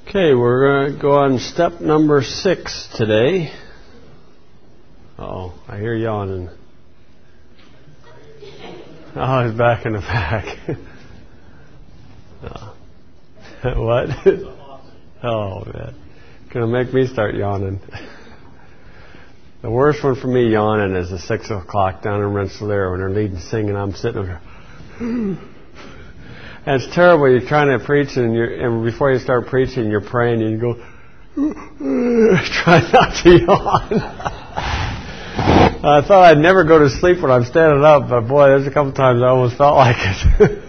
Okay, we're going to go on step number 6 today. Uh-oh, I hear yawning. Oh, he's back in the back. What? Oh, man. Going to make me start yawning. The worst one for me yawning is the 6 o'clock down in Rensselaer when they're leading singing. I'm sitting over there. And it's terrible. You're trying to preach, and before you start preaching, you're praying, and you go, try not to yawn. I thought I'd never go to sleep when I'm standing up, but boy, there's a couple times I almost felt like it.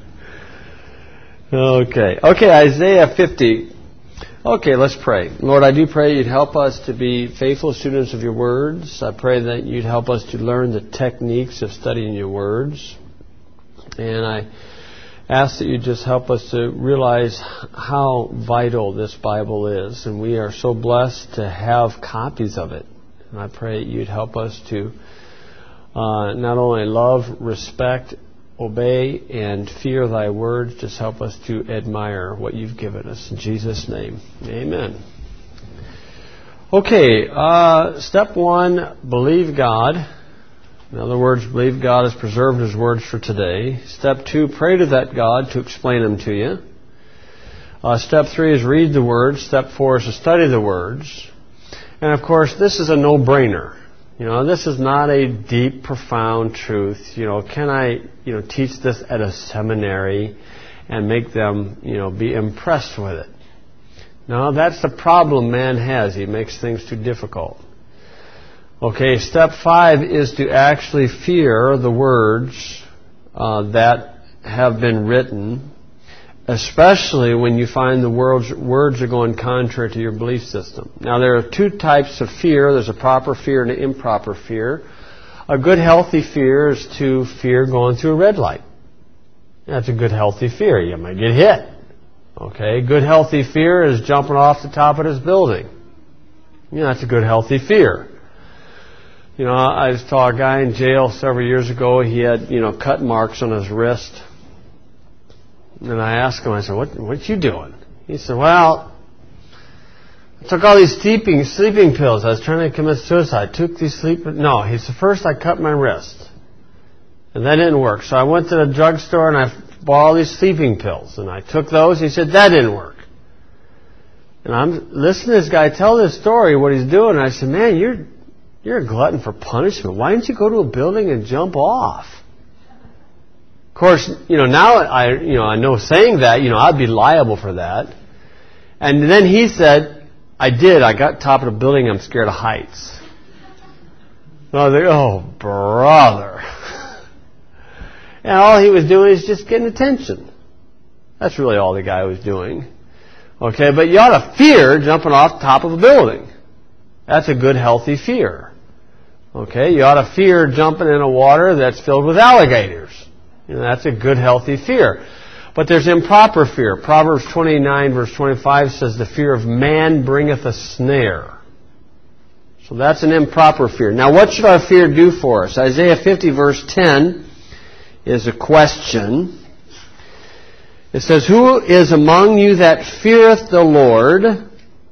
Okay, Isaiah 50. Okay, let's pray. Lord, I do pray you'd help us to be faithful students of your words. I pray that you'd help us to learn the techniques of studying your words. And I ask that you just help us to realize how vital this Bible is. And we are so blessed to have copies of it. And I pray you'd help us to not only love, respect, obey, and fear thy words, just help us to admire what you've given us. In Jesus' name, amen. Okay, step 1, believe God. In other words, believe God has preserved His words for today. Step 2, pray to that God to explain them to you. Step 3 is read the words. Step 4 is to study the words. And of course, this is a no-brainer. This is not a deep, profound truth. Can I, teach this at a seminary and make them, be impressed with it? No, that's the problem man has. He makes things too difficult. Okay, step 5 is to actually fear the words that have been written, especially when you find the words are going contrary to your belief system. Now, there are 2 types of fear. There's a proper fear and an improper fear. A good, healthy fear is to fear going through a red light. That's a good, healthy fear. You might get hit. Okay, good, healthy fear is jumping off the top of this building. That's a good, healthy fear. I saw a guy in jail several years ago. He had, cut marks on his wrist. And I asked him, I said, what you doing? He said, well, I took all these sleeping pills. I was trying to commit suicide. No, he said, first I cut my wrist. And that didn't work. So I went to the drugstore and I bought all these sleeping pills. And I took those. He said, that didn't work. And I'm listening to this guy tell this story, what he's doing. And I said, man, you're a glutton for punishment. Why didn't you go to a building and jump off? Of course, now I know saying that, I'd be liable for that. And then he said, I did. I got top of the building. I'm scared of heights. And I was like, oh, brother. And all he was doing is just getting attention. That's really all the guy was doing. Okay, but you ought to fear jumping off the top of a building. That's a good, healthy fear. Okay, you ought to fear jumping in a water that's filled with alligators. That's a good, healthy fear. But there's improper fear. Proverbs 29, verse 25 says, the fear of man bringeth a snare. So that's an improper fear. Now, what should our fear do for us? Isaiah 50, verse 10 is a question. It says, who is among you that feareth the Lord,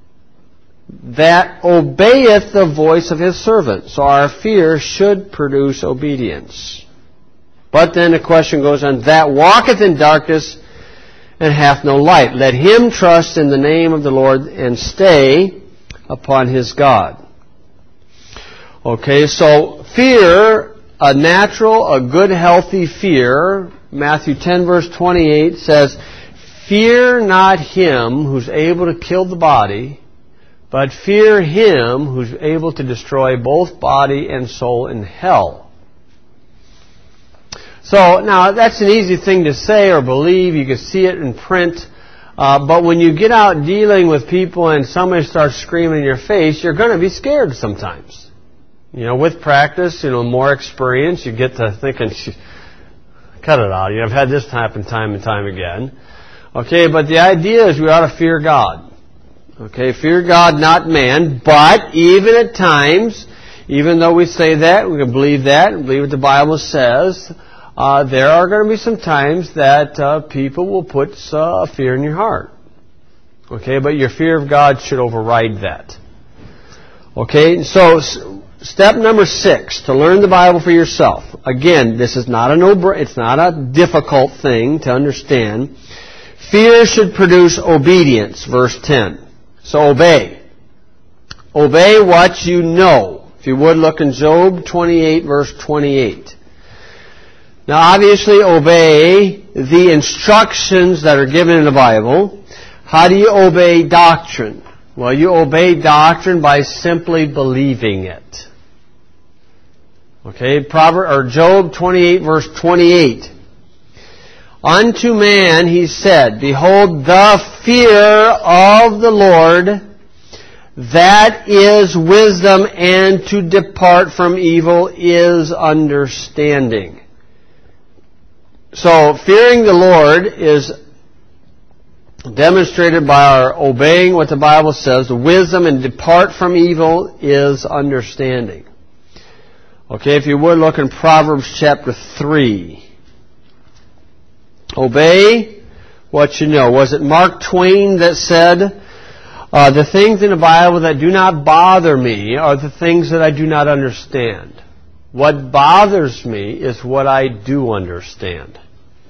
that obeyeth the voice of his servant? So our fear should produce obedience. But then the question goes on, that walketh in darkness and hath no light. Let him trust in the name of the Lord and stay upon his God. Okay, so fear, a natural, a good, healthy fear. Matthew 10, verse 28 says, fear not him who's able to kill the body, but fear him who's able to destroy both body and soul in hell. So, now, that's an easy thing to say or believe. You can see it in print. But when you get out dealing with people and somebody starts screaming in your face, you're going to be scared sometimes. With practice, more experience, you get to thinking, cut it out. I've had this happen time and time again. Okay, but the idea is we ought to fear God. Okay, fear God, not man. But even at times, even though we say that, we can believe that, and believe what the Bible says, there are going to be some times that people will put fear in your heart. Okay, but your fear of God should override that. Okay, so step number 6, to learn the Bible for yourself. Again, this is not it's not a difficult thing to understand. Fear should produce obedience, verse 10. So obey. Obey what you know. If you would, look in Job 28, verse 28. Now, obviously, obey the instructions that are given in the Bible. How do you obey doctrine? Well, you obey doctrine by simply believing it. Okay, Job 28, verse 28. Unto man he said, Behold, the fear of the Lord, that is wisdom, and to depart from evil is understanding. So, fearing the Lord is demonstrated by our obeying what the Bible says. Wisdom and depart from evil is understanding. Okay, if you would, look in Proverbs chapter 3. Obey what you know. Was it Mark Twain that said, the things in the Bible that do not bother me are the things that I do not understand. What bothers me is what I do understand.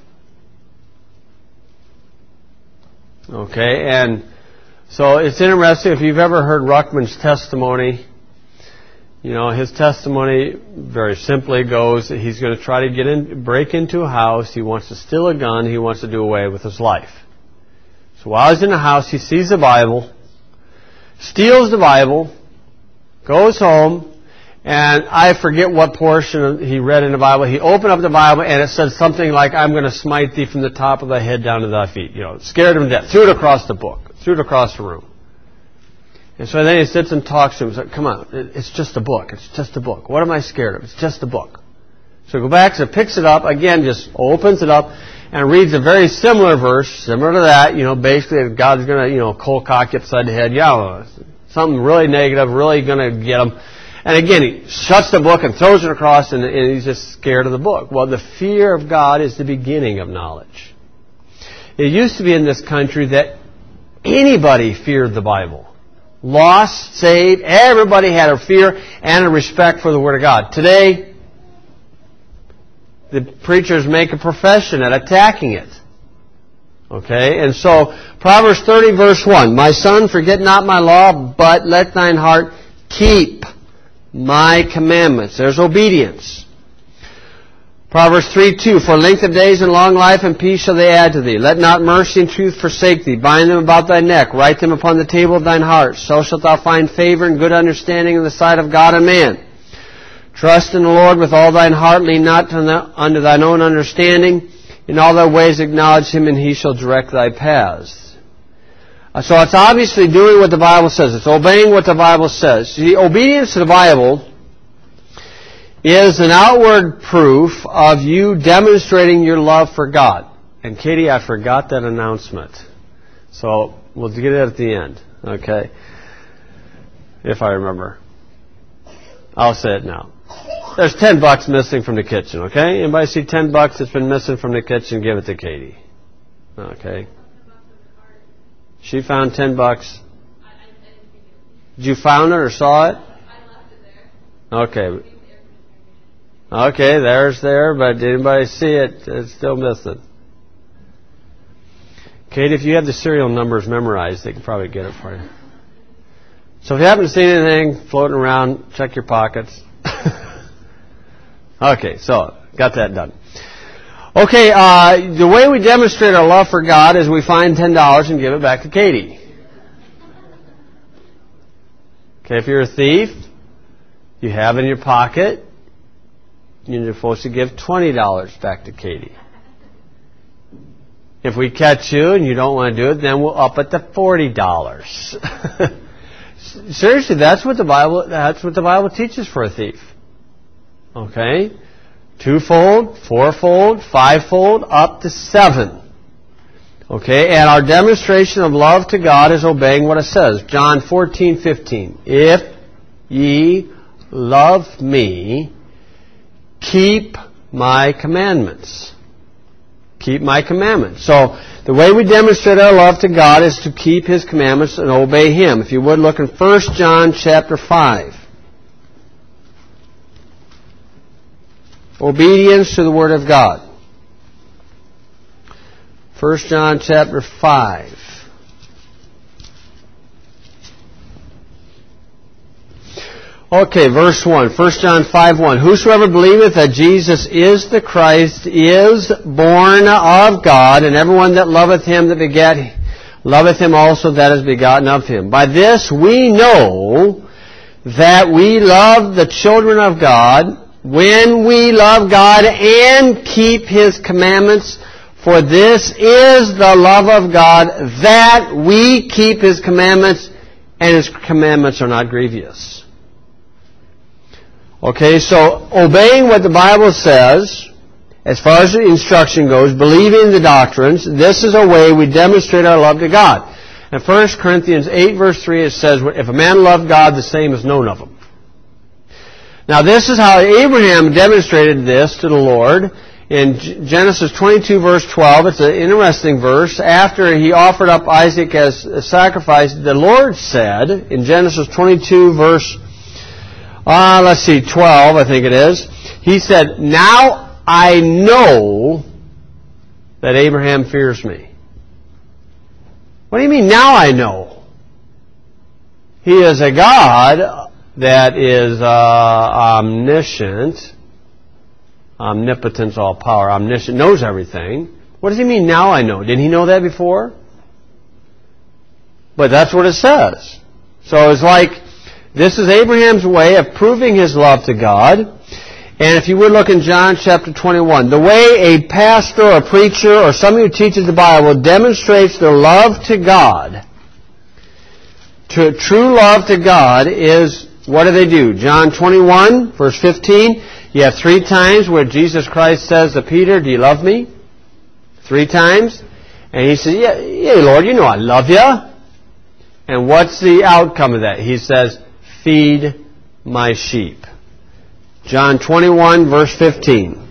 Okay, and so it's interesting, if you've ever heard Ruckman's testimony, you know, his testimony very simply goes that he's going to try to break into a house, he wants to steal a gun, he wants to do away with his life. So while he's in the house, he sees the Bible, steals the Bible, goes home, and I forget what portion he read in the Bible. He opened up the Bible and it said something like, I'm going to smite thee from the top of thy head down to thy feet. You know, scared him to death. Threw it across the book. Threw it across the room. And so then he sits and talks to him. He's like, come on, it's just a book. It's just a book. What am I scared of? It's just a book. So go back, so picks it up, again, just opens it up and reads a very similar verse, similar to that, you know, basically God's going to, you know, cold cock you upside the head. Yeah, something really negative, really going to get him. And again, he shuts the book and throws it across, and he's just scared of the book. Well, the fear of God is the beginning of knowledge. It used to be in this country that anybody feared the Bible. Lost, saved, everybody had a fear and a respect for the Word of God. Today, the preachers make a profession at attacking it. Okay, and so, Proverbs 30, verse 1, My son, forget not my law, but let thine heart keep my commandments. There's obedience. Proverbs 3:2, For length of days and long life and peace shall they add to thee. Let not mercy and truth forsake thee. Bind them about thy neck. Write them upon the table of thine heart. So shalt thou find favor and good understanding in the sight of God and man. Trust in the Lord with all thine heart. Lean not unto thine own understanding. In all thy ways acknowledge him, and he shall direct thy paths. So it's obviously doing what the Bible says. It's obeying what the Bible says. See, obedience to the Bible is an outward proof of you demonstrating your love for God. And Katie, I forgot that announcement. So we'll get it at the end. Okay? If I remember. I'll say it now. There's $10 missing from the kitchen, okay? Anybody see $10 that's been missing from the kitchen? Give it to Katie. Okay? She found $10. Did you found it or saw it? I left it there. Okay. Okay, there's there, but did anybody see it? It's still missing. Kate, if you have the serial numbers memorized, they can probably get it for you. So if you happen to see anything floating around, check your pockets. Okay, so got that done. Okay, the way we demonstrate our love for God is we find $10 and give it back to Katie. Okay, if you're a thief, you have in your pocket, you're supposed to give $20 back to Katie. If we catch you and you don't want to do it, then we'll up it to $40. Seriously, that's what the Bible teaches for a thief. Okay? 2-fold, 4-fold, 5-fold, up to 7. Okay, and our demonstration of love to God is obeying what it says. John 14:15. If ye love me, keep my commandments. keep my commandments. So the way we demonstrate our love to God is to keep His commandments and obey Him. If you would, look in 1 John chapter 5. Obedience to the Word of God. 1 John chapter 5. Okay, verse 1. 1 John 5:1. Whosoever believeth that Jesus is the Christ is born of God, and everyone that loveth Him that begat, loveth Him also that is begotten of Him. By this we know that we love the children of God, when we love God and keep His commandments. For this is the love of God, that we keep His commandments, and His commandments are not grievous. Okay, so obeying what the Bible says, as far as the instruction goes, believing the doctrines, this is a way we demonstrate our love to God. In 1 Corinthians 8 verse 3 it says, if a man love God, the same is known of him. Now this is how Abraham demonstrated this to the Lord. In Genesis 22 verse 12, it's an interesting verse. After he offered up Isaac as a sacrifice, the Lord said, in Genesis 22 verse 12, I think it is, He said, now I know that Abraham fears me. What do you mean, now I know? He is a God that is omniscient, omnipotence, all power, omniscient, knows everything. What does He mean, now I know? Didn't He know that before? But that's what it says. So it's like, this is Abraham's way of proving his love to God. And if you would look in John chapter 21, the way a pastor or preacher or somebody who teaches the Bible demonstrates their love to God, true love to God, is, what do? John 21, verse 15, you have 3 times where Jesus Christ says to Peter, do you love me? 3 times. And he says, yeah, Lord, you know I love you. And what's the outcome of that? He says, feed my sheep. John 21, verse 15.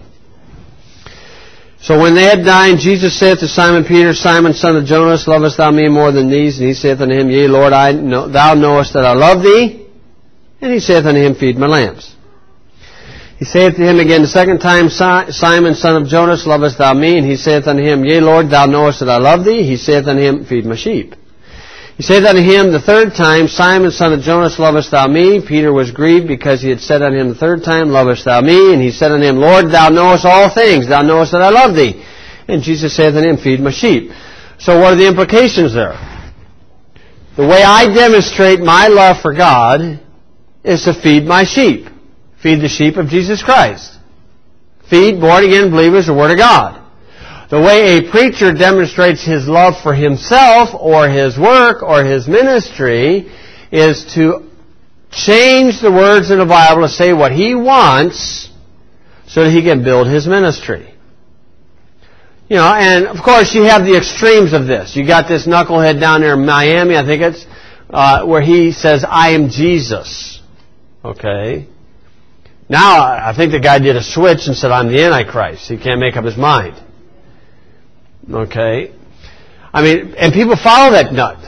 So when they had dined, Jesus saith to Simon Peter, Simon, son of Jonas, lovest thou me more than these? And he saith unto him, Yea, Lord, thou knowest that I love thee. And he saith unto him, Feed my lambs. He saith to him again the second time, Simon, son of Jonas, lovest thou me? And he saith unto him, Yea, Lord, thou knowest that I love thee. He saith unto him, Feed my sheep. He saith unto him the third time, Simon, son of Jonas, lovest thou me? Peter was grieved because he had said unto him the third time, Lovest thou me? And he said unto him, Lord, thou knowest all things. Thou knowest that I love thee. And Jesus saith unto him, Feed my sheep. So what are the implications there? The way I demonstrate my love for God is to feed my sheep. Feed the sheep of Jesus Christ. Feed born-again believers the Word of God. The way a preacher demonstrates his love for himself or his work or his ministry is to change the words in the Bible to say what he wants so that he can build his ministry. You know, and of course you have the extremes of this. You got this knucklehead down there in Miami, I think it's, where he says, I am Jesus. Okay? Now, I think the guy did a switch and said, I'm the Antichrist. He can't make up his mind. Okay? I mean, and people follow that nut.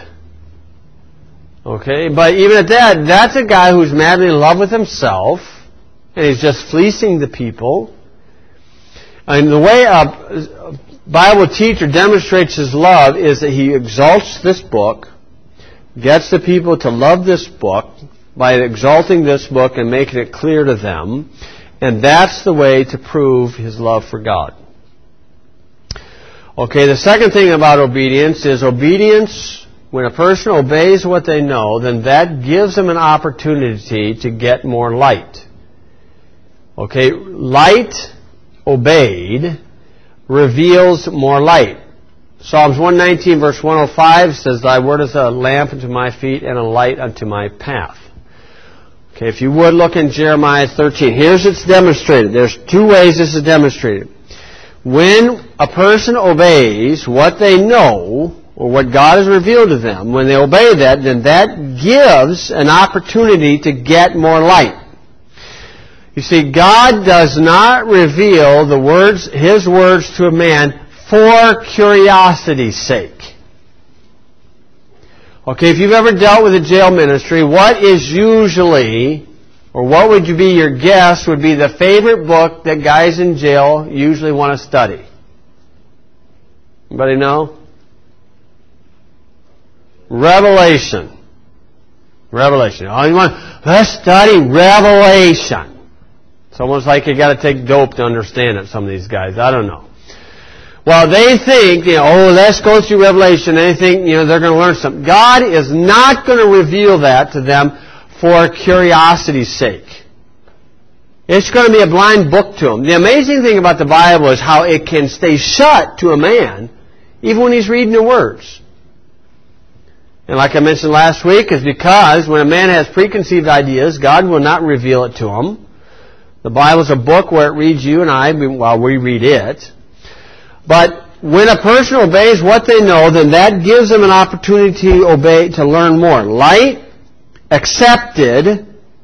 Okay? But even at that, that's a guy who's madly in love with himself, and he's just fleecing the people. And the way a Bible teacher demonstrates his love is that he exalts this book, gets the people to love this book by exalting this book and making it clear to them, and that's the way to prove his love for God. Okay, the second thing about obedience is obedience, when a person obeys what they know, then that gives them an opportunity to get more light. Okay, light obeyed reveals more light. Psalms 119 verse 105 says, Thy word is a lamp unto my feet and a light unto my path. Okay, if you would look in Jeremiah 13. Here's it's demonstrated. There's 2 ways this is demonstrated. When a person obeys what they know, or what God has revealed to them, when they obey that, then that gives an opportunity to get more light. You see, God does not reveal His words to a man for curiosity's sake. Okay, if you've ever dealt with a jail ministry, what is usually, or what would be your guess, would be the favorite book that guys in jail usually want to study? Anybody know? Revelation. Revelation. Oh, let's study Revelation. It's almost like you got to take dope to understand it, some of these guys. I don't know. Well, they think, let's go through Revelation. They think, they're going to learn something. God is not going to reveal that to them for curiosity's sake. It's going to be a blind book to them. The amazing thing about the Bible is how it can stay shut to a man even when he's reading the words. And like I mentioned last week, is because when a man has preconceived ideas, God will not reveal it to him. The Bible is a book where it reads you and I while we read it. But when a person obeys what they know, then that gives them an opportunity to learn more. Light accepted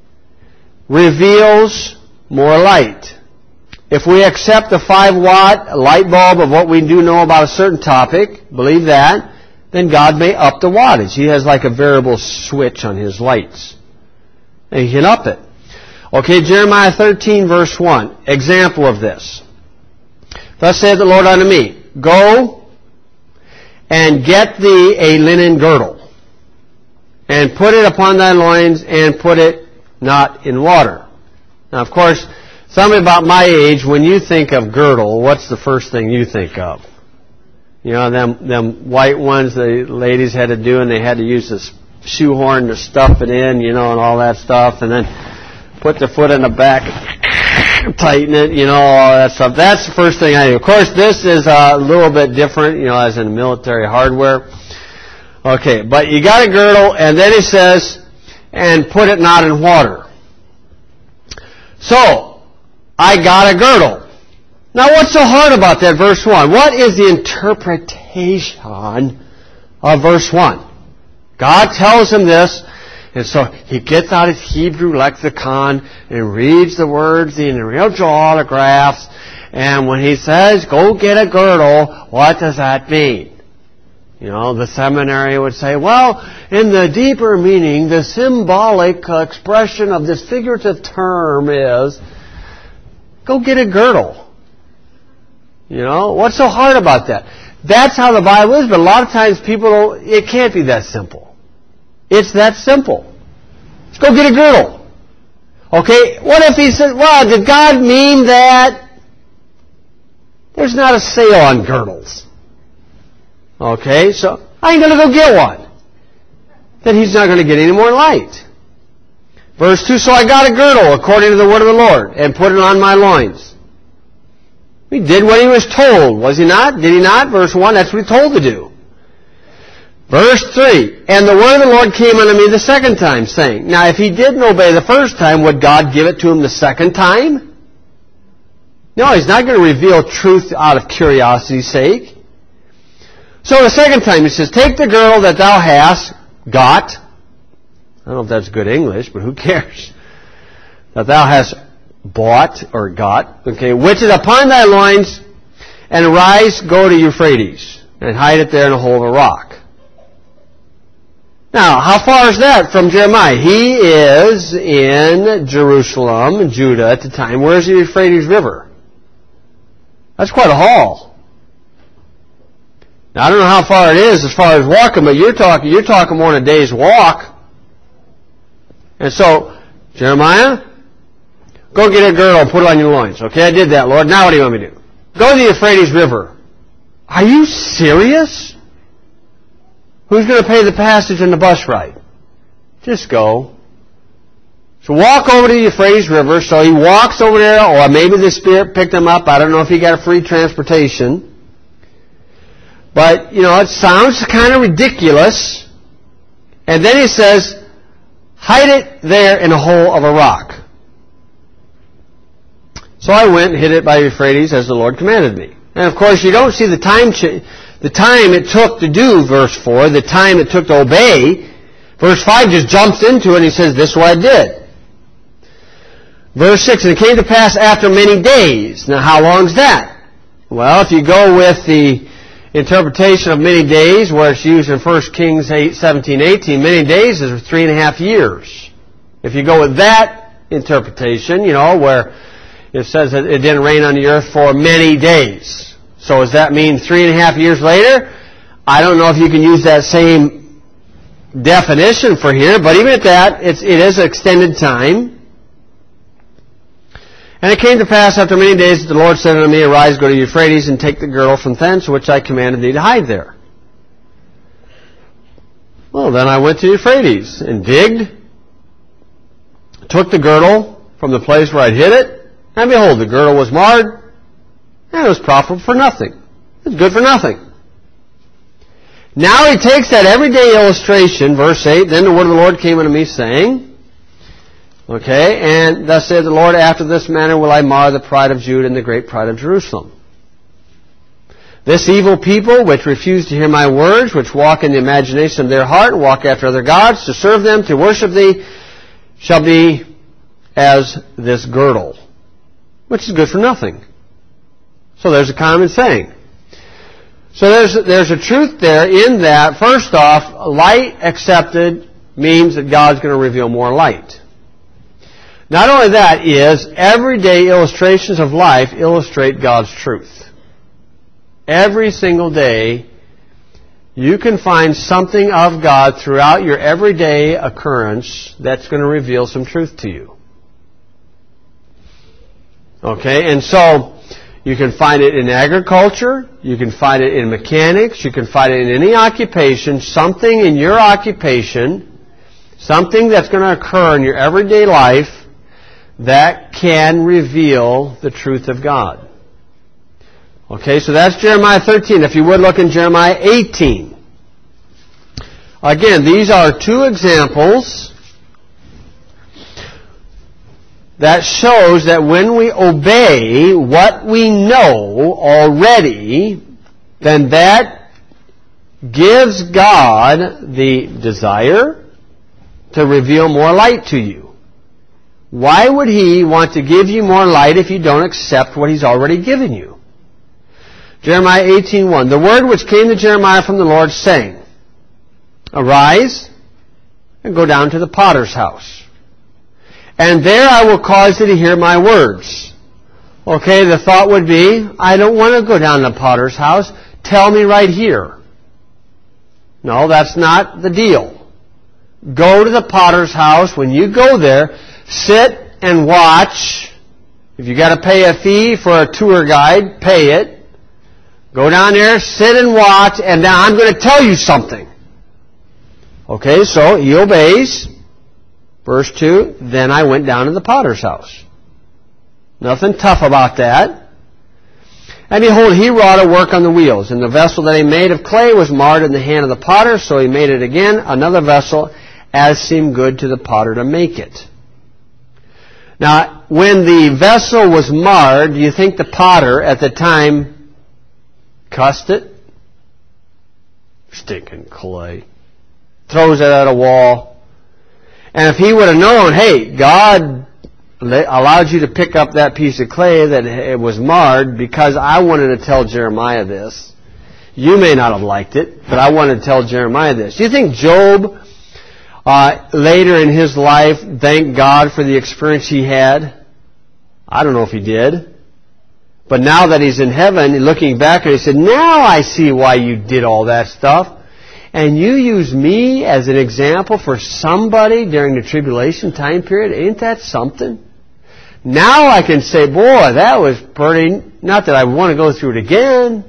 reveals more light. If we accept the 5-watt light bulb of what we do know about a certain topic, believe that, then God may up the wattage. He has like a variable switch on His lights. And He can up it. Okay, Jeremiah 13 verse 1. Example of this. Thus saith the Lord unto me, Go and get thee a linen girdle, and put it upon thy loins, and put it not in water. Now, of course, somebody about my age, when you think of girdle, what's the first thing you think of? Them white ones the ladies had to do, and they had to use this shoehorn to stuff it in, and all that stuff, and then put the foot in the back, tighten it, all that stuff. That's the first thing I do. Of course, this is a little bit different, as in military hardware. Okay, but you got a girdle, and then it says, and put it not in water. So, I got a girdle. Now, what's so hard about that verse 1? What is the interpretation of verse 1? God tells him this, and so he gets out his Hebrew lexicon and reads the words in real autographs, and when he says, go get a girdle, what does that mean? The seminary would say, well, in the deeper meaning, the symbolic expression of this figurative term is, go get a girdle. What's so hard about that? That's how the Bible is, but a lot of times it can't be that simple. It's that simple. Let's go get a girdle. Okay, what if he says, well, did God mean that? There's not a sale on girdles. Okay, so I ain't going to go get one. Then he's not going to get any more light. Verse 2, so I got a girdle according to the word of the Lord, and put it on my loins. He did what he was told, was he not? Did he not? Verse 1, that's what he told to do. Verse 3, and the word of the Lord came unto me the second time, saying, now if he didn't obey the first time, would God give it to him the second time? No, He's not going to reveal truth out of curiosity's sake. So the second time He says, take the girdle that thou hast got. I don't know if that's good English, but who cares? That thou hast bought or got, okay, which is upon thy loins, and arise, go to Euphrates, and hide it there in a hole of a rock. Now, how far is that from Jeremiah? He is in Jerusalem, Judah at the time. Where's the Euphrates River? That's quite a haul. Now, I don't know how far it is as far as walking, but you're talking more than a day's walk. And so, Jeremiah, go get a girdle and put it on your loins. Okay, I did that, Lord. Now what do you want me to do? Go to the Euphrates River. Are you serious? Who's going to pay the passage and the bus ride? Just go. So walk over to the Euphrates River. So he walks over there, or maybe the Spirit picked him up. I don't know if he got a free transportation. But, it sounds kind of ridiculous. And then he says, hide it there in a hole of a rock. So I went and hid it by Euphrates as the Lord commanded me. And of course, you don't see the time it took to do, verse 4, the time it took to obey. Verse 5 just jumps into it and he says, this is what I did. Verse 6, and it came to pass after many days. Now, how long is that? Well, if you go with the interpretation of many days, where it's used in 1 Kings 17:18, many days is 3.5 years. If you go with that interpretation, where it says that it didn't rain on the earth for many days. So does that mean 3.5 years later? I don't know if you can use that same definition for here, but even at that, it is extended time. And it came to pass after many days that the Lord said unto me, Arise, go to Euphrates, and take the girdle from thence, which I commanded thee to hide there. Well, then I went to Euphrates, and digged, took the girdle from the place where I'd hid it, and behold, the girdle was marred, and it was profitable for nothing. It was good for nothing. Now he takes that everyday illustration, verse 8, Then the word of the Lord came unto me, saying, okay, and thus saith the Lord, After this manner will I mar the pride of Judah and the great pride of Jerusalem. This evil people, which refuse to hear my words, which walk in the imagination of their heart, and walk after other gods, to serve them, to worship thee, shall be as this girdle, which is good for nothing. So there's a common saying. So there's a truth there in that, first off, light accepted means that God's going to reveal more light. Not only that is, everyday illustrations of life illustrate God's truth. Every single day, you can find something of God throughout your everyday occurrence that's going to reveal some truth to you. Okay, and so you can find it in agriculture, you can find it in mechanics, you can find it in any occupation, something in your occupation, something that's going to occur in your everyday life that can reveal the truth of God. Okay, so that's Jeremiah 13. If you would look in Jeremiah 18. Again, these are two examples that shows that when we obey what we know already, then that gives God the desire to reveal more light to you. Why would He want to give you more light if you don't accept what He's already given you? Jeremiah 18:1, The word which came to Jeremiah from the Lord, saying, Arise, and go down to the potter's house. And there I will cause thee to hear my words. Okay, the thought would be, I don't want to go down to the potter's house. Tell me right here. No, that's not the deal. Go to the potter's house. When you go there, sit and watch. If you got to pay a fee for a tour guide, pay it. Go down there, sit and watch, and now I'm going to tell you something. Okay, so he obeys. Verse 2, Then I went down to the potter's house. Nothing tough about that. And behold, he wrought a work on the wheels, and the vessel that he made of clay was marred in the hand of the potter, so he made it again, another vessel, as seemed good to the potter to make it. Now, when the vessel was marred, do you think the potter at the time cussed it? Stinking clay. Throws it at a wall. And if he would have known, hey, God allowed you to pick up that piece of clay that it was marred because I wanted to tell Jeremiah this. You may not have liked it, but I wanted to tell Jeremiah this. Do you think Job, later in his life, thanked God for the experience he had? I don't know if he did. But now that he's in heaven, looking back, he said, now I see why you did all that stuff. And you use me as an example for somebody during the tribulation time period. Ain't that something? Now I can say, boy, that was pretty, not that I want to go through it again.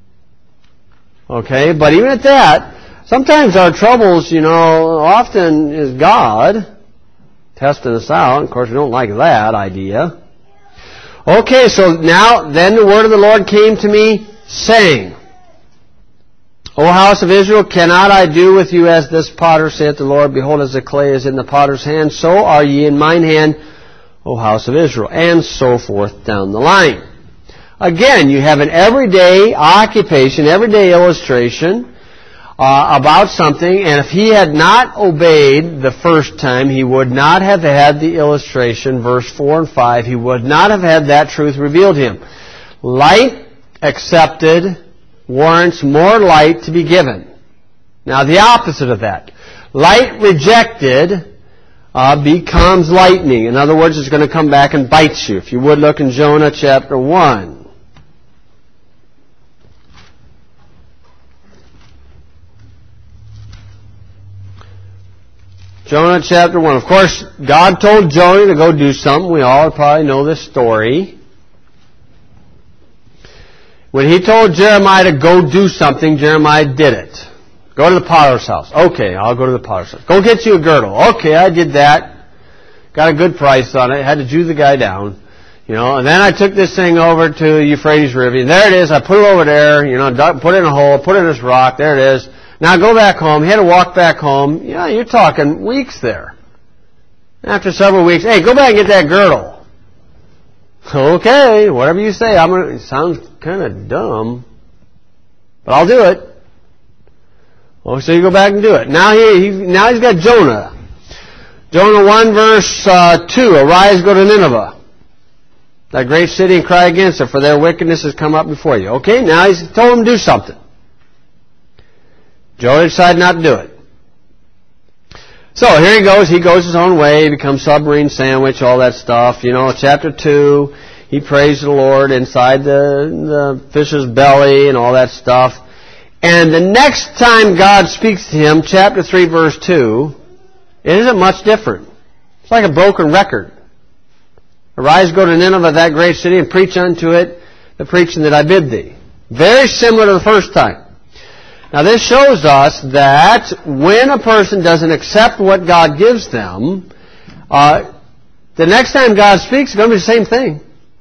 Okay, but even at that, sometimes our troubles, often is God testing us out. Of course, we don't like that idea. Okay, so now, then the word of the Lord came to me, saying, O house of Israel, cannot I do with you as this potter, saith the Lord? Behold, as the clay is in the potter's hand, so are ye in mine hand, O house of Israel. And so forth down the line. Again, you have an everyday occupation, everyday illustration about something, and if he had not obeyed the first time, he would not have had the illustration, verse 4 and 5, he would not have had that truth revealed to him. Light accepted warrants more light to be given. Now the opposite of that. Light rejected becomes lightning. In other words, it's going to come back and bite you. If you would look in Jonah chapter 1. Jonah chapter 1. Of course, God told Jonah to go do something. We all probably know this story. When he told Jeremiah to go do something, Jeremiah did it. Go to the potter's house. Okay, I'll go to the potter's house. Go get you a girdle. Okay, I did that. Got a good price on it. Had to Jew the guy down. And then I took this thing over to Euphrates River. And there it is. I put it over there. Put it in a hole. Put it in this rock. There it is. Now go back home. He had to walk back home. You're talking weeks there. After several weeks, hey, go back and get that girdle. Okay, whatever you say. It sounds kind of dumb, but I'll do it. Oh, so you go back and do it. Now he's got Jonah. Jonah 1 verse 2. Arise, go to Nineveh, that great city, and cry against it, for their wickedness has come up before you. Okay, now he's told him to do something. Jonah decided not to do it. So here he goes. He goes his own way. He becomes submarine sandwich, all that stuff. Chapter 2, he prays the Lord inside the fish's belly and all that stuff. And the next time God speaks to him, chapter 3, verse 2, it isn't much different. It's like a broken record. Arise, go to Nineveh, that great city, and preach unto it the preaching that I bid thee. Very similar to the first time. Now this shows us that when a person doesn't accept what God gives them, the next time God speaks, it's going to be the same thing.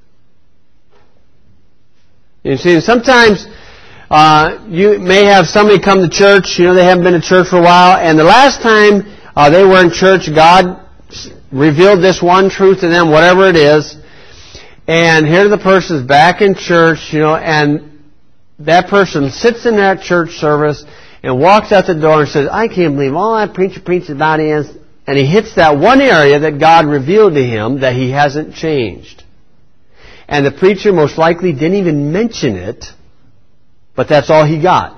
You see, sometimes you may have somebody come to church, they haven't been to church for a while, and the last time they were in church, God revealed this one truth to them, whatever it is, and here the person's back in church, and that person sits in that church service and walks out the door and says, I can't believe all that preacher preaches about is, and he hits that one area that God revealed to him that he hasn't changed. And the preacher most likely didn't even mention it, but that's all he got.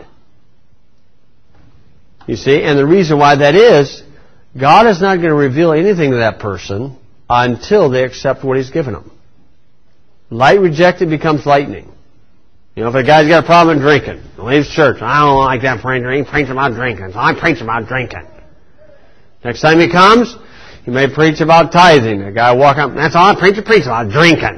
You see, and the reason why that is, God is not going to reveal anything to that person until they accept what he's given them. Light rejected becomes lightning. If a guy's got a problem drinking, he leaves church. I don't like that preacher. He preaches about drinking, so I preach about drinking. Next time he comes, he may preach about tithing. A guy walk up, that's all I preach about drinking.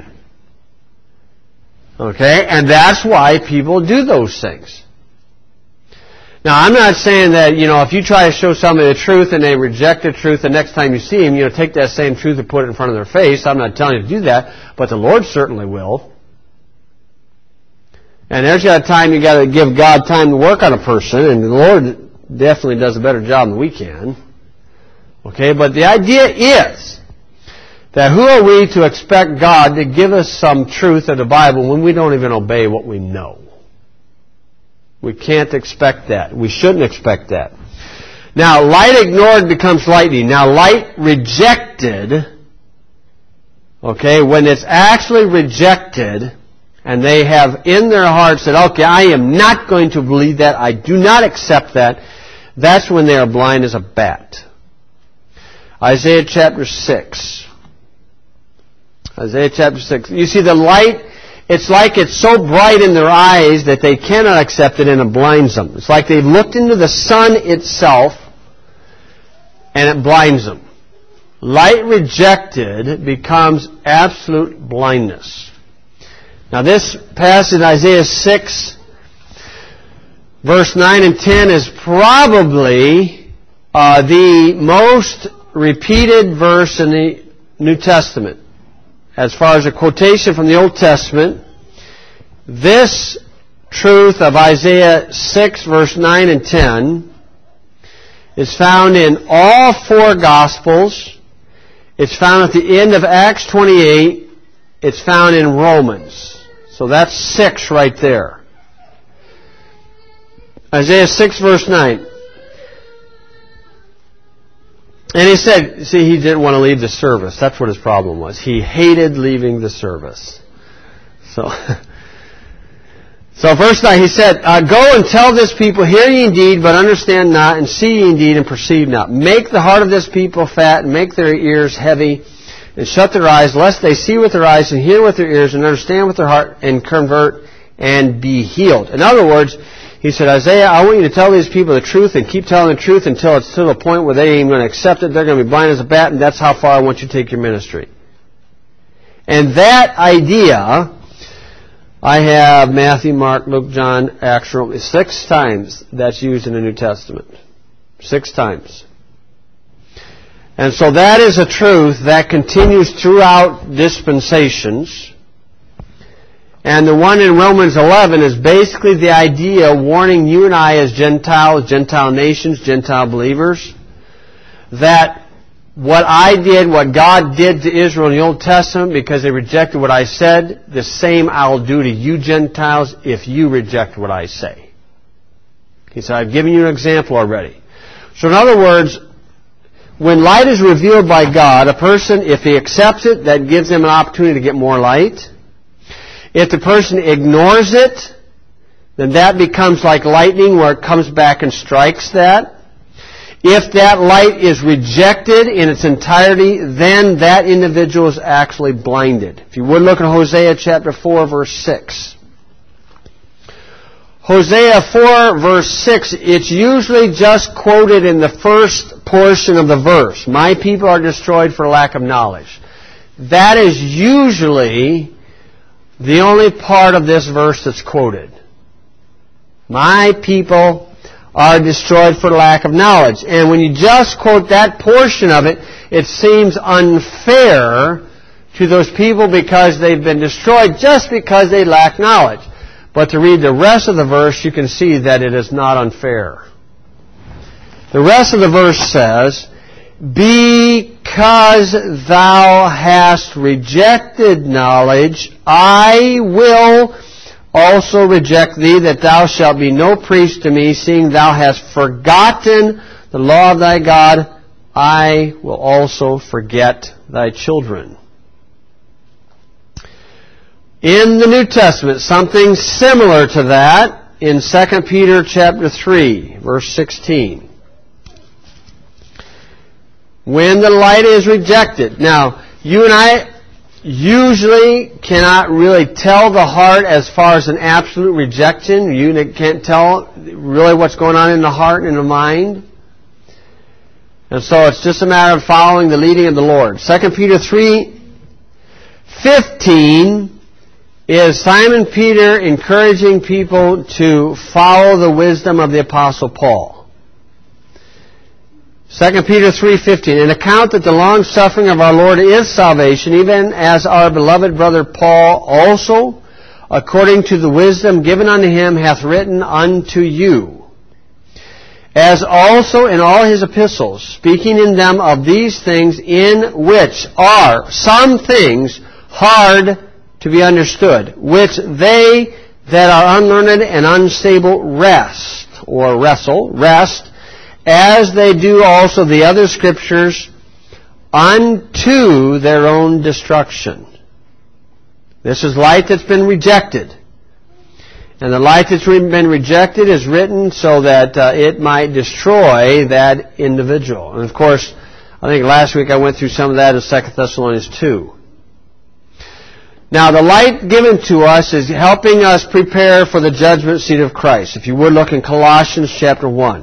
Okay? And that's why people do those things. Now, I'm not saying that, if you try to show somebody the truth and they reject the truth, the next time you see them, take that same truth and put it in front of their face. I'm not telling you to do that, but the Lord certainly will. And there's got a time you got to give God time to work on a person, and the Lord definitely does a better job than we can. Okay, but the idea is that who are we to expect God to give us some truth of the Bible when we don't even obey what we know? We can't expect that. We shouldn't expect that. Now, light ignored becomes lightning. Now, light rejected, when it's actually rejected, and they have in their heart said, okay, I am not going to believe that. I do not accept that. That's when they are blind as a bat. Isaiah chapter 6. Isaiah chapter 6. You see, the light, it's like it's so bright in their eyes that they cannot accept it and it blinds them. It's like they've looked into the sun itself and it blinds them. Light rejected becomes absolute blindness. Now this passage, Isaiah 6, verse 9 and 10, is probably the most repeated verse in the New Testament. As far as a quotation from the Old Testament, this truth of Isaiah 6, verse 9 and 10, is found in all four Gospels. It's found at the end of Acts 28. It's found in Romans. So that's 6 right there. Isaiah 6 verse 9. And he said, see, he didn't want to leave the service. That's what his problem was. He hated leaving the service. So, So verse 9, he said, Go and tell this people, hear ye indeed, but understand not, and see ye indeed, and perceive not. Make the heart of this people fat, and make their ears heavy, and shut their eyes, lest they see with their eyes, and hear with their ears, and understand with their heart, and convert, and be healed. In other words, he said, Isaiah, I want you to tell these people the truth, and keep telling the truth until it's to the point where they ain't even going to accept it. They're going to be blind as a bat, and that's how far I want you to take your ministry. And that idea, I have Matthew, Mark, Luke, John, Acts, Romans, 6 times that's used in the New Testament. 6 times. And so that is a truth that continues throughout dispensations. And the one in Romans 11 is basically the idea warning you and I as Gentiles, Gentile nations, Gentile believers, that what I did, what God did to Israel in the Old Testament because they rejected what I said, the same I'll do to you Gentiles if you reject what I say. He said, I've given you an example already. So in other words, when light is revealed by God, a person, if he accepts it, that gives them an opportunity to get more light. If the person ignores it, then that becomes like lightning where it comes back and strikes that. If that light is rejected in its entirety, then that individual is actually blinded. If you would look at Hosea chapter 4, verse 6. Hosea 4, verse 6, it's usually just quoted in the first portion of the verse. My people are destroyed for lack of knowledge. That is usually the only part of this verse that's quoted. My people are destroyed for lack of knowledge. And when you just quote that portion of it, it seems unfair to those people because they've been destroyed just because they lack knowledge. But to read the rest of the verse, you can see that it is not unfair. The rest of the verse says, Because thou hast rejected knowledge, I will also reject thee, that thou shalt be no priest to me, seeing thou hast forgotten the law of thy God, I will also forget thy children. In the New Testament, something similar to that in 2 Peter chapter 3, verse 16. When the light is rejected. Now, you and I usually cannot really tell the heart as far as an absolute rejection. You can't tell really what's going on in the heart and the mind. And so it's just a matter of following the leading of the Lord. 2 Peter 3:15 is Simon Peter encouraging people to follow the wisdom of the Apostle Paul. 2 Peter 3:15, an account that the long-suffering of our Lord is salvation, even as our beloved brother Paul also, according to the wisdom given unto him, hath written unto you. As also in all his epistles, speaking in them of these things, in which are some things hard to be understood, which they that are unlearned and unstable rest, as they do also the other Scriptures, unto their own destruction. This is light that's been rejected. And the light that's been rejected is written so that it might destroy that individual. And of course, I think last week I went through some of that in 2 Thessalonians 2. Now, the light given to us is helping us prepare for the judgment seat of Christ. If you would look in Colossians chapter 1.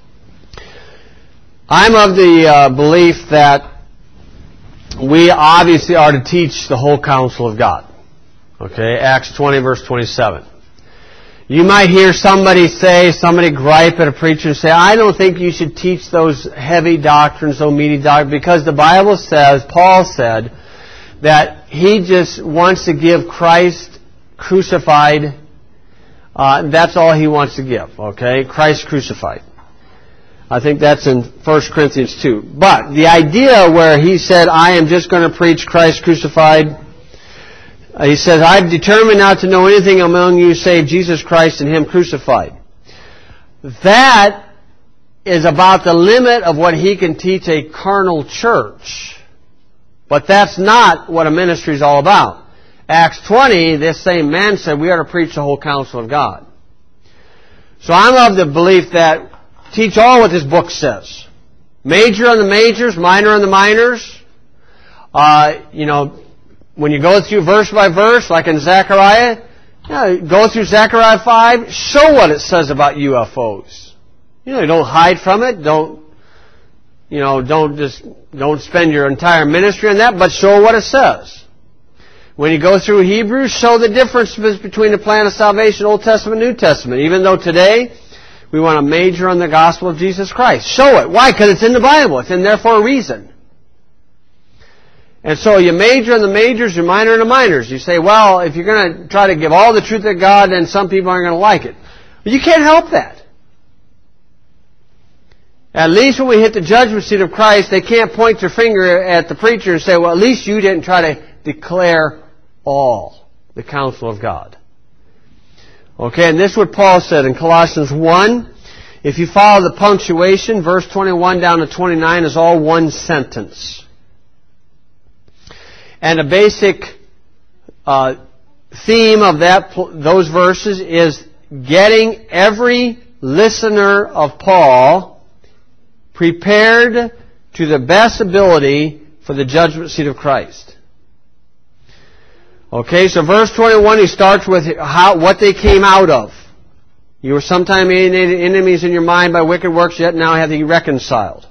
I'm of the belief that we obviously are to teach the whole counsel of God. Okay, Acts 20 verse 27. You might hear somebody gripe at a preacher and say, I don't think you should teach those heavy doctrines, those meaty doctrines, because the Bible says, Paul said, that he just wants to give Christ crucified. That's all he wants to give, okay? Christ crucified. I think that's in 1 Corinthians 2. But the idea where he said, I am just going to preach Christ crucified, he says, I've determined not to know anything among you save Jesus Christ and Him crucified. That is about the limit of what he can teach a carnal church. But that's not what a ministry is all about. Acts 20, this same man said, we are to preach the whole counsel of God. So I'm of the belief that teach all what this book says. Major on the majors, minor on the minors. When you go through verse by verse, like in Zechariah, go through Zechariah 5, show what it says about UFOs. Don't hide from it. Don't spend your entire ministry on that, but show what it says. When you go through Hebrews, show the difference between the plan of salvation, Old Testament, New Testament. Even though today we want to major on the gospel of Jesus Christ. Show it. Why? Because it's in the Bible. It's in there for a reason. And so you major in the majors, you minor in the minors. You say, well, if you're going to try to give all the truth of God, then some people aren't going to like it. But you can't help that. At least when we hit the judgment seat of Christ, they can't point their finger at the preacher and say, well, at least you didn't try to declare all the counsel of God. Okay, and this is what Paul said in Colossians 1. If you follow the punctuation, verse 21 down to 29 is all one sentence. And a basic theme of those verses is getting every listener of Paul prepared to the best ability for the judgment seat of Christ. Okay, so verse 21, he starts with what they came out of. You were sometime alienated enemies in your mind by wicked works, yet now have ye reconciled.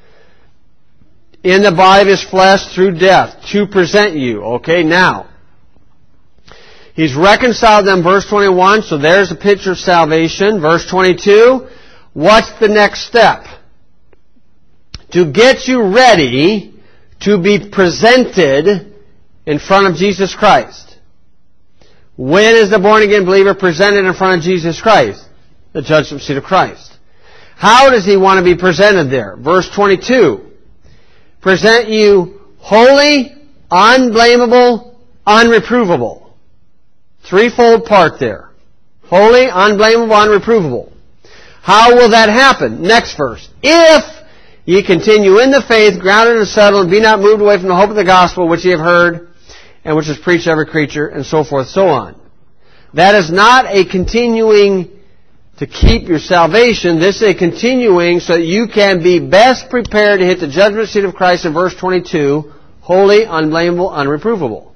In the body of his flesh through death, to present you. Okay, now. He's reconciled them, verse 21, so there's a picture of salvation. Verse 22, what's the next step? To get you ready to be presented in front of Jesus Christ. When is the born-again believer presented in front of Jesus Christ? The judgment seat of Christ. How does he want to be presented there? Verse 22. Present you holy, unblameable, unreprovable. Threefold part there. Holy, unblameable, unreprovable. How will that happen? Next verse. If ye continue in the faith, grounded and settled, and be not moved away from the hope of the gospel which ye have heard, and which is preached to every creature, and so forth, so on. That is not a continuing to keep your salvation. This is a continuing so that you can be best prepared to hit the judgment seat of Christ in verse 22, holy, unblameable, unreprovable.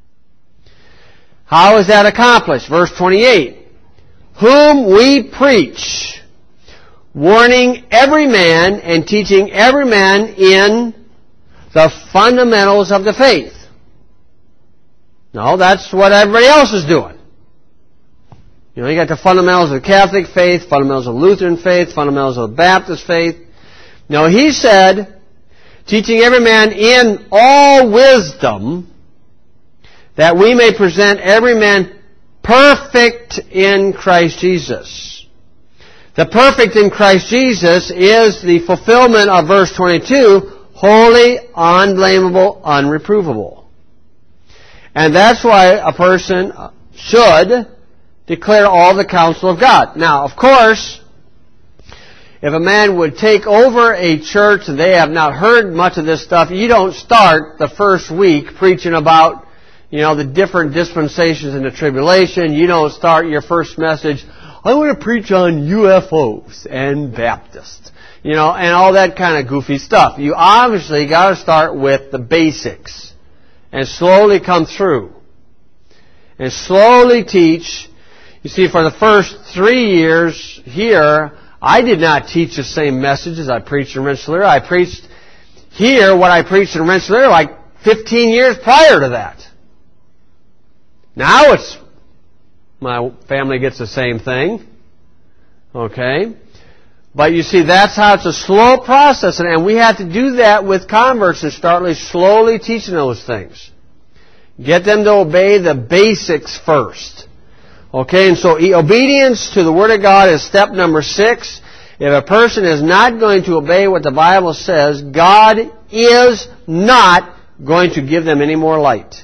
How is that accomplished? Verse 28, whom we preach, warning every man and teaching every man in the fundamentals of the faith. No, that's what everybody else is doing. You got the fundamentals of the Catholic faith, fundamentals of Lutheran faith, fundamentals of the Baptist faith. No, he said, teaching every man in all wisdom, that we may present every man perfect in Christ Jesus. The perfect in Christ Jesus is the fulfillment of verse 22, holy, unblameable, unreprovable. And that's why a person should declare all the counsel of God. Now, of course, if a man would take over a church and they have not heard much of this stuff, you don't start the first week preaching about, the different dispensations in the tribulation. You don't start your first message, I want to preach on UFOs and Baptists, and all that kind of goofy stuff. You obviously got to start with the basics and slowly come through and slowly teach. You see, for the first 3 years here, I did not teach the same message as I preached in Rensselaer. I preached here what I preached in Rensselaer like 15 years prior to that. Now my family gets the same thing. Okay? But you see, that's how it's a slow process. And we have to do that with converts and start slowly teaching those things. Get them to obey the basics first. Okay, and so obedience to the Word of God is step number 6. If a person is not going to obey what the Bible says, God is not going to give them any more light.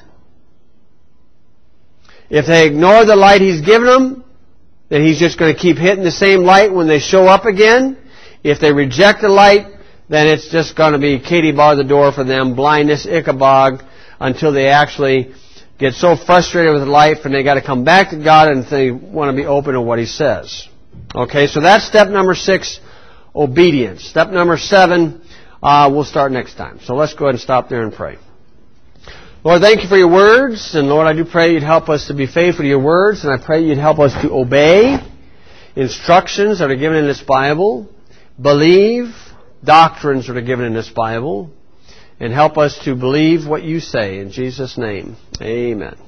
If they ignore the light He's given them, then He's just going to keep hitting the same light when they show up again. If they reject the light, then it's just going to be Katie bar the door for them, blindness, Ichabod, until they actually get so frustrated with life and they got to come back to God and they want to be open to what He says. Okay, so that's step number 6, obedience. Step number 7, we'll start next time. So let's go ahead and stop there and pray. Lord, thank you for your words. And Lord, I do pray you'd help us to be faithful to your words. And I pray you'd help us to obey instructions that are given in this Bible, believe doctrines that are given in this Bible, and help us to believe what you say. In Jesus' name, amen.